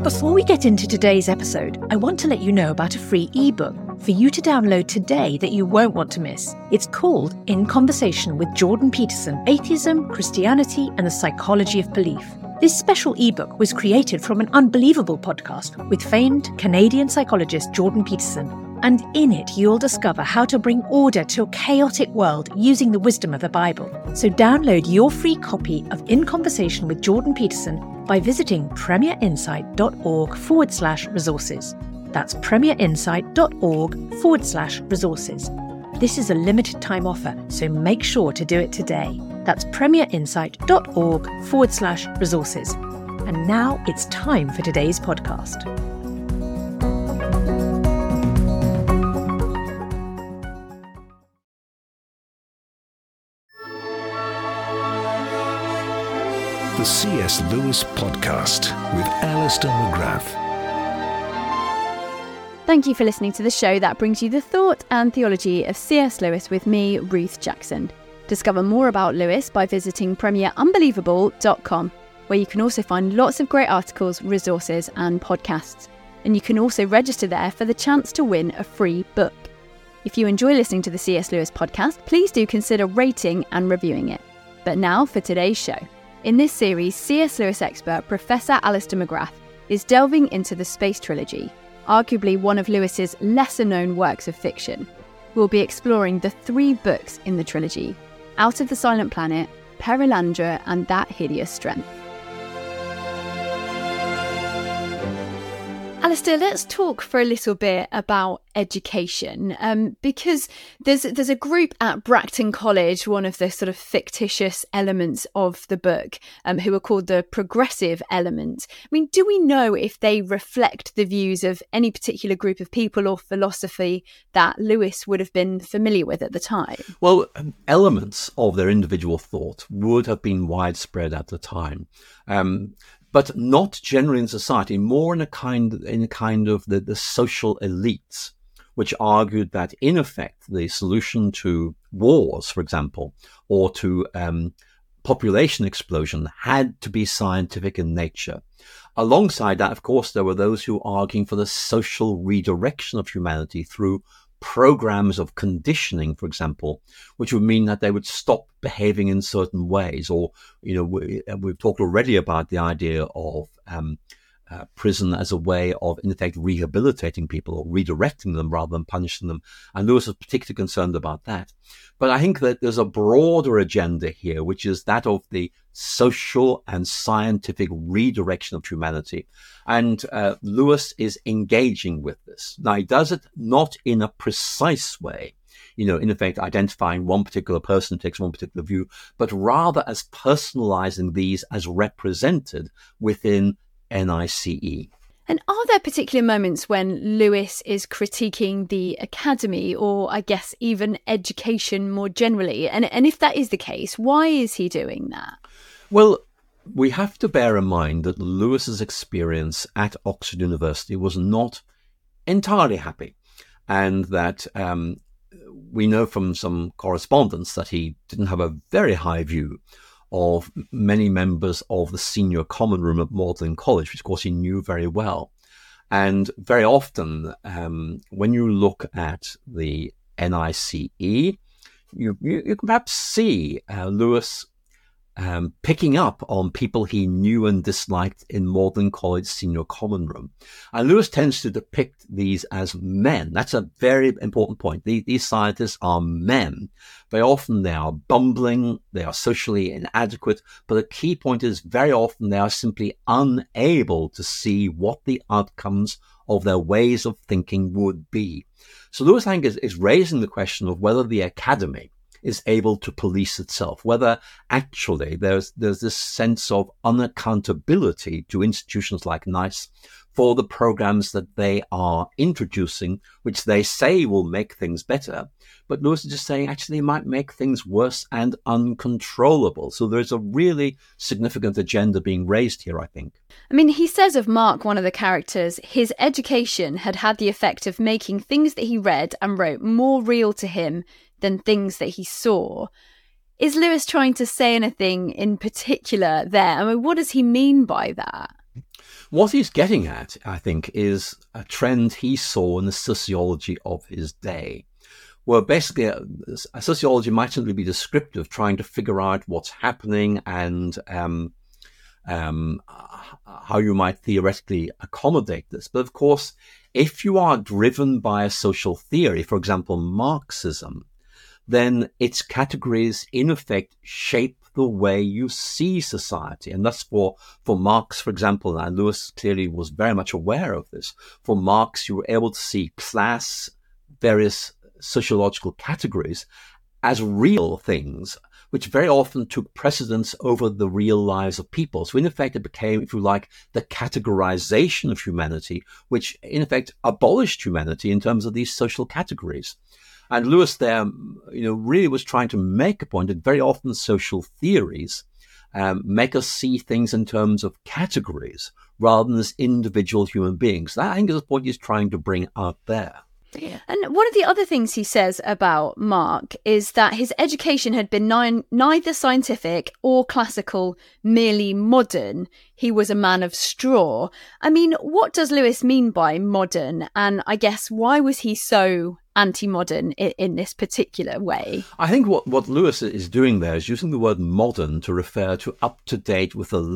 Before we get into today's episode, I want to let you know about a free ebook for you to download today that you won't want to miss. It's called In Conversation with Jordan Peterson, Atheism, Christianity, and the Psychology of Belief. This special ebook was created from an unbelievable podcast with famed Canadian psychologist Jordan Peterson. And in it, you'll discover how to bring order to a chaotic world using the wisdom of the Bible. So download your free copy of In Conversation with Jordan Peterson by visiting premierinsight.org/resources. That's premierinsight.org/resources. This is a limited time offer, so make sure to do it today. That's premierinsight.org/resources. And now it's time for today's podcast. The C.S. Lewis Podcast with Alistair McGrath. Thank you for listening to the show that brings you the thought and theology of C.S. Lewis with me, Ruth Jackson. Discover more about Lewis by visiting premierunbelievable.com, where you can also find lots of great articles, resources and podcasts. And you can also register there for the chance to win a free book. If you enjoy listening to the C.S. Lewis Podcast, please do consider rating and reviewing it. But now for today's show. In this series, C.S. Lewis expert Professor Alistair McGrath is delving into the Space Trilogy, arguably one of Lewis's lesser-known works of fiction. We'll be exploring the 3 books in the trilogy: Out of the Silent Planet, Perelandra, and That Hideous Strength. Alistair, let's talk for a little bit about education, because there's a group at Bracton College, one of the sort of fictitious elements of the book, who are called the Progressive Element. I mean, do we know if they reflect the views of any particular group of people or philosophy that Lewis would have been familiar with at the time? Well, elements of their individual thought would have been widespread at the time. But not generally in society, more in a kind of the social elites, which argued that in effect the solution to wars, for example, or to population explosion had to be scientific in nature. Alongside that, of course, there were those who were arguing for the social redirection of humanity through programs of conditioning, for example, which would mean that they would stop behaving in certain ways. Or, we've talked already about the idea of prison as a way of, in effect, rehabilitating people or redirecting them rather than punishing them. And Lewis was particularly concerned about that. But I think that there's a broader agenda here, which is that of the social and scientific redirection of humanity. And Lewis is engaging with this. Now, he does it not in a precise way, in effect, identifying one particular person takes one particular view, but rather as personalizing these as represented within NICE. And are there particular moments when Lewis is critiquing the academy, or I guess even education more generally? And if that is the case, why is he doing that? Well, we have to bear in mind that Lewis's experience at Oxford University was not entirely happy, and that we know from some correspondence that he didn't have a very high view of many members of the senior common room at Magdalen College, which of course he knew very well. And very often, when you look at the NICE, you can perhaps see Lewis picking up on people he knew and disliked in Magdalen College senior common room. And Lewis tends to depict these as men. That's a very important point. These scientists are men. Very often they are bumbling, they are socially inadequate, but the key point is very often they are simply unable to see what the outcomes of their ways of thinking would be. So Lewis, I think, is raising the question of whether the academy is able to police itself, whether actually there's this sense of unaccountability to institutions like NICE for the programs that they are introducing, which they say will make things better. But Lewis is just saying actually it might make things worse and uncontrollable. So there's a really significant agenda being raised here, I think. I mean, he says of Mark, one of the characters, his education had had the effect of making things that he read and wrote more real to him than things that he saw. Is Lewis trying to say anything in particular there? I mean, what does he mean by that? What he's getting at, I think, is a trend he saw in the sociology of his day, where basically a sociology might simply be descriptive, trying to figure out what's happening and how you might theoretically accommodate this. But of course, if you are driven by a social theory, for example, Marxism, then its categories, in effect, shape the way you see society. And thus for Marx, for example, and Lewis clearly was very much aware of this, for Marx, you were able to see class, various sociological categories as real things, which very often took precedence over the real lives of people. So in effect, it became, if you like, the categorization of humanity, which in effect abolished humanity in terms of these social categories. And Lewis there, really was trying to make a point that very often social theories make us see things in terms of categories rather than as individual human beings. That, I think, is the point he's trying to bring out there. And one of the other things he says about Mark is that his education had been neither scientific or classical, merely modern. He was a man of straw. I mean, what does Lewis mean by modern? And I guess, why was he so anti-modern in this particular way? I think what Lewis is doing there is using the word modern to refer to up to date with the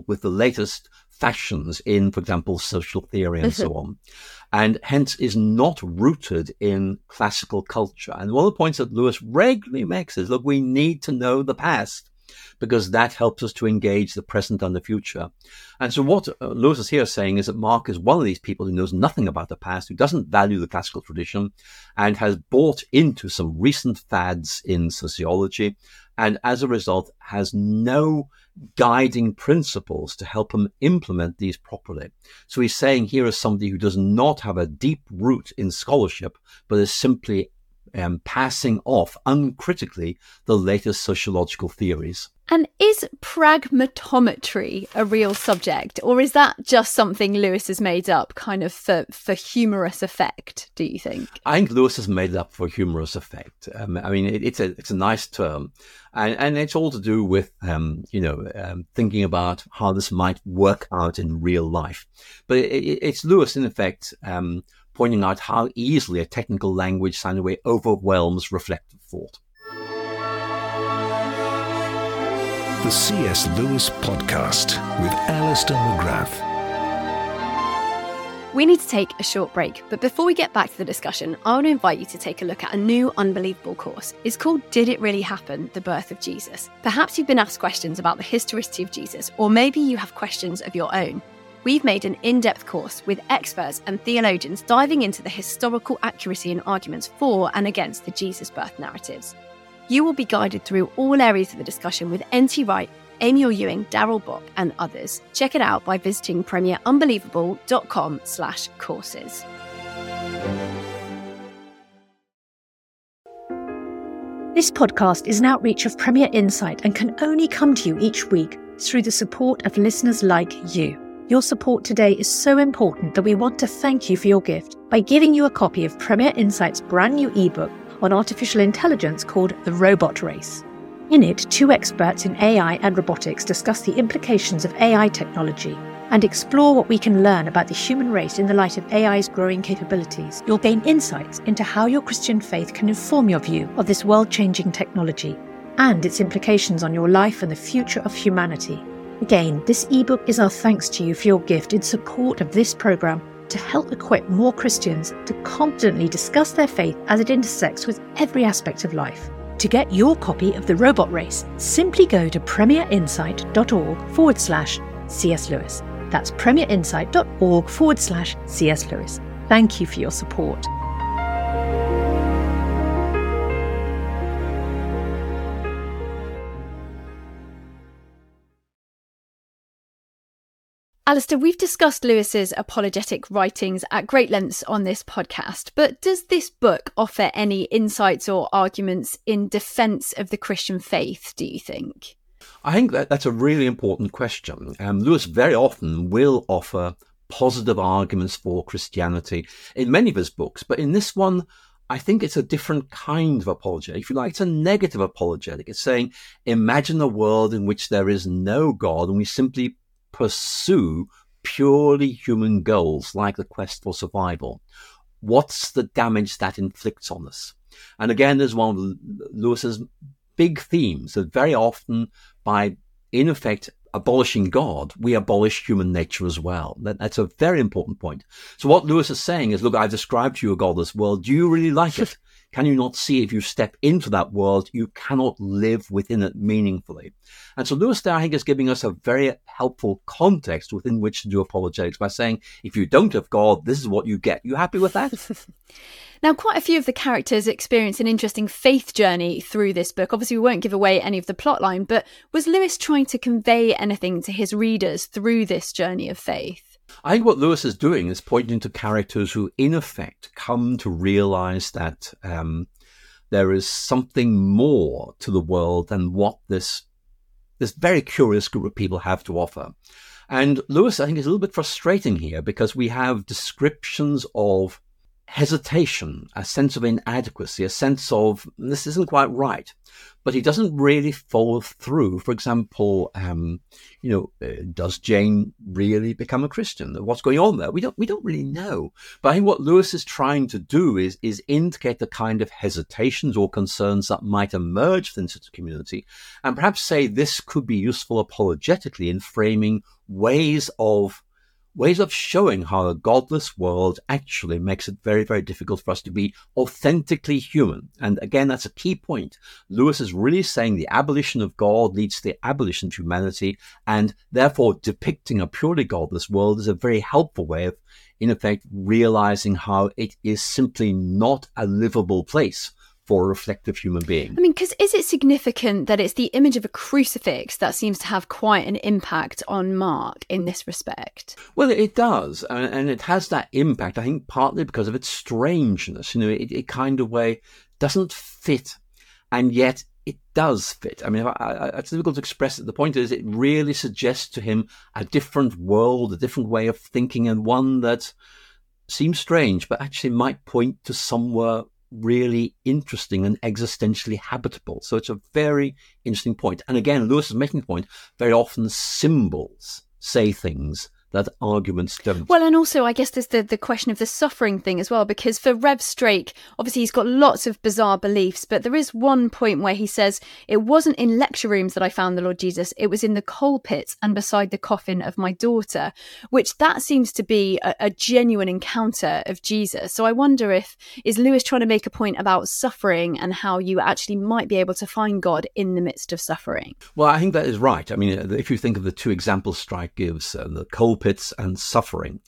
latest fashions in, for example, social theory and so on, and hence is not rooted in classical culture. And one of the points that Lewis regularly makes is, look, we need to know the past because that helps us to engage the present and the future. And so what Lewis is here saying is that Mark is one of these people who knows nothing about the past, who doesn't value the classical tradition, and has bought into some recent fads in sociology, and as a result has no guiding principles to help him implement these properly. So he's saying here is somebody who does not have a deep root in scholarship, but is simply passing off uncritically the latest sociological theories. And is pragmatometry a real subject, or is that just something Lewis has made up kind of for humorous effect, do you think? I think Lewis has made it up for humorous effect. It's a nice term, and it's all to do with thinking about how this might work out in real life. But it's Lewis, in effect, pointing out how easily a technical language in a way overwhelms reflective thought. The C.S. Lewis Podcast with Alistair McGrath. We need to take a short break, but before we get back to the discussion, I want to invite you to take a look at a new Unbelievable course. It's called Did It Really Happen? The Birth of Jesus. Perhaps you've been asked questions about the historicity of Jesus, or maybe you have questions of your own. We've made an in-depth course with experts and theologians diving into the historical accuracy and arguments for and against the Jesus birth narratives. You will be guided through all areas of the discussion with N.T. Wright, Amy Ewing, Darrell Bock and others. Check it out by visiting premierunbelievable.com/courses. This podcast is an outreach of Premier Insight and can only come to you each week through the support of listeners like you. Your support today is so important that we want to thank you for your gift by giving you a copy of Premier Insight's brand new ebook on artificial intelligence called The Robot Race. In it, two experts in AI and robotics discuss the implications of AI technology and explore what we can learn about the human race in the light of AI's growing capabilities. You'll gain insights into how your Christian faith can inform your view of this world-changing technology and its implications on your life and the future of humanity. Again, this ebook is our thanks to you for your gift in support of this programme to help equip more Christians to confidently discuss their faith as it intersects with every aspect of life. To get your copy of The Robot Race, simply go to premierinsight.org/C.S. Lewis. That's premierinsight.org/C.S. Lewis. Thank you for your support. Alistair, we've discussed Lewis's apologetic writings at great lengths on this podcast, but does this book offer any insights or arguments in defence of the Christian faith, do you think? I think that's a really important question. Lewis very often will offer positive arguments for Christianity in many of his books, but in this one, I think it's a different kind of apologetic. If you like, it's a negative apologetic. It's saying, imagine a world in which there is no God and we simply pursue purely human goals, like the quest for survival, what's the damage that inflicts on us? And again, there's one of Lewis's big themes that very often, by in effect abolishing God, we abolish human nature as well. That's a very important point. So what Lewis is saying is, look, I've described to you a godless world. Do you really like it? Can you not see if you step into that world, you cannot live within it meaningfully? And so Lewis there, I think, is giving us a very helpful context within which to do apologetics by saying, if you don't have God, this is what you get. You happy with that? Now, quite a few of the characters experience an interesting faith journey through this book. Obviously, we won't give away any of the plotline, but was Lewis trying to convey anything to his readers through this journey of faith? I think what Lewis is doing is pointing to characters who, in effect, come to realize that there is something more to the world than what this very curious group of people have to offer. And Lewis, I think, is a little bit frustrating here because we have descriptions of hesitation, a sense of inadequacy, a sense of this isn't quite right. But he doesn't really follow through. For example, does Jane really become a Christian? What's going on there? We don't really know. But I think what Lewis is trying to do is indicate the kind of hesitations or concerns that might emerge within such a community, and perhaps say this could be useful apologetically in framing ways of showing how a godless world actually makes it very, very difficult for us to be authentically human. And again, that's a key point. Lewis is really saying the abolition of God leads to the abolition of humanity, and therefore depicting a purely godless world is a very helpful way of, in effect, realizing how it is simply not a livable place for a reflective human being. I mean, because is it significant that it's the image of a crucifix that seems to have quite an impact on Mark in this respect? Well, it does. And it has that impact, I think, partly because of its strangeness. It kind of way doesn't fit, and yet it does fit. I mean, it's difficult to express it. The point is, it really suggests to him a different world, a different way of thinking, and one that seems strange, but actually might point to somewhere really interesting and existentially habitable. So it's a very interesting point. And again, Lewis is making the point, very often symbols say things that arguments don't. Well, and also I guess there's the question of the suffering thing as well, because for Rev Strake, obviously he's got lots of bizarre beliefs, but there is one point where he says, it wasn't in lecture rooms that I found the Lord Jesus, it was in the coal pits and beside the coffin of my daughter, which that seems to be a genuine encounter of Jesus. So I wonder is Lewis trying to make a point about suffering and how you actually might be able to find God in the midst of suffering? Well, I think that is right. I mean, if you think of the two examples Strike gives, the coal pits and suffering,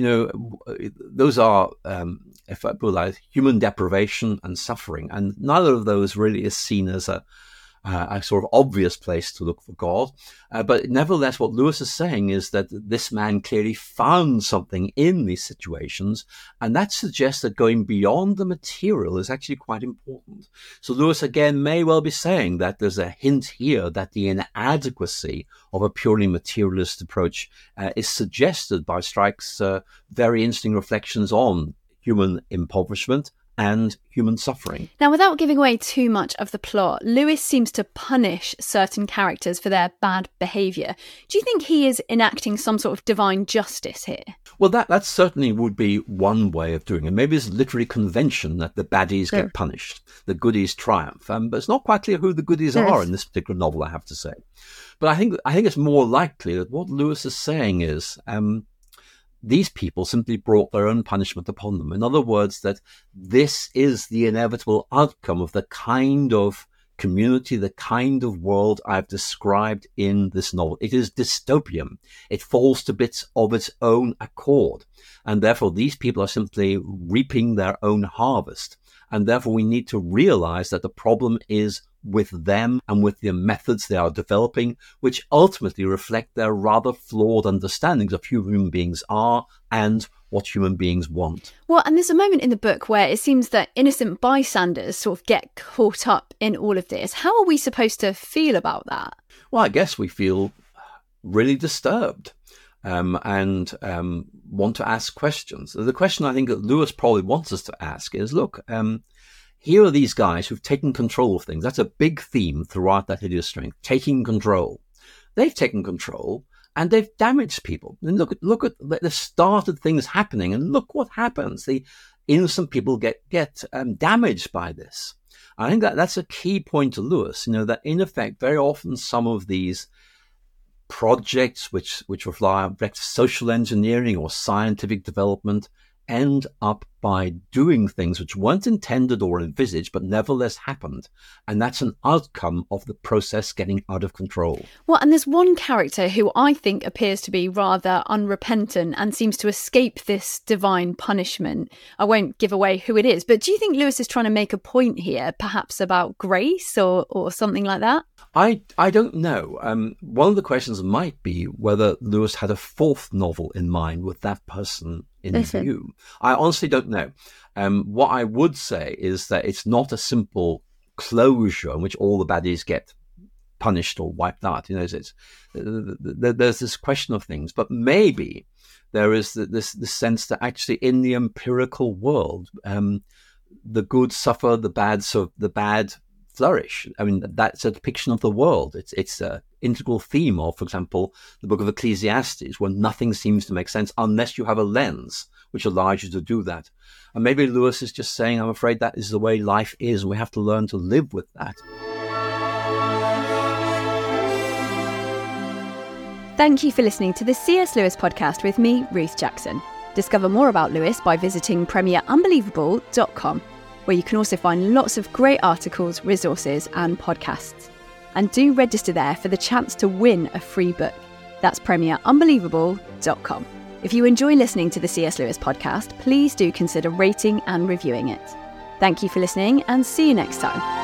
those are, if I put that, human deprivation and suffering, and neither of those really is seen as a sort of obvious place to look for God. But nevertheless, what Lewis is saying is that this man clearly found something in these situations, and that suggests that going beyond the material is actually quite important. So Lewis again may well be saying that there's a hint here that the inadequacy of a purely materialist approach is suggested by Strike's very interesting reflections on human impoverishment and human suffering. Now, without giving away too much of the plot, Lewis seems to punish certain characters for their bad behaviour. Do you think he is enacting some sort of divine justice here? Well, that certainly would be one way of doing it. Maybe it's literary convention that the baddies get punished, the goodies triumph. But it's not quite clear who the goodies are in this particular novel, I have to say. But I think it's more likely that what Lewis is saying is these people simply brought their own punishment upon them. In other words, that this is the inevitable outcome of the kind of community, the kind of world I've described in this novel. It is dystopian. It falls to bits of its own accord. And therefore, these people are simply reaping their own harvest. And therefore, we need to realize that the problem is with them and with the methods they are developing, which ultimately reflect their rather flawed understandings of who human beings are and what human beings want. Well, and there's a moment in the book where it seems that innocent bystanders sort of get caught up in all of this. How are we supposed to feel about that? Well, I guess we feel really disturbed and want to ask questions. The question I think that Lewis probably wants us to ask is, look, here are these guys who've taken control of things. That's a big theme throughout that hideous string, taking control. They've taken control, and they've damaged people. And look at the started things happening, and look what happens. The innocent people get damaged by this. I think that's a key point to Lewis, that in effect, very often some of these projects which rely on social engineering or scientific development end up by doing things which weren't intended or envisaged, but nevertheless happened. And that's an outcome of the process getting out of control. Well, and there's one character who I think appears to be rather unrepentant and seems to escape this divine punishment. I won't give away who it is, but do you think Lewis is trying to make a point here, perhaps about grace or something like that? I don't know. One of the questions might be whether Lewis had a fourth novel in mind with that person in view. I honestly don't know. What I would say is that it's not a simple closure in which all the baddies get punished or wiped out. There's this question of things, but maybe there is this sense that actually in the empirical world, the good suffer, the bad flourish. I mean, that's a depiction of the world. It's an integral theme of, for example, the book of Ecclesiastes, where nothing seems to make sense unless you have a lens which allows you to do that. And maybe Lewis is just saying, I'm afraid that is the way life is, and we have to learn to live with that. Thank you for listening to the C.S. Lewis podcast with me, Ruth Jackson. Discover more about Lewis by visiting premierunbelievable.com, where you can also find lots of great articles, resources and podcasts. And do register there for the chance to win a free book. That's premierunbelievable.com. If you enjoy listening to the C.S. Lewis podcast, please do consider rating and reviewing it. Thank you for listening and see you next time.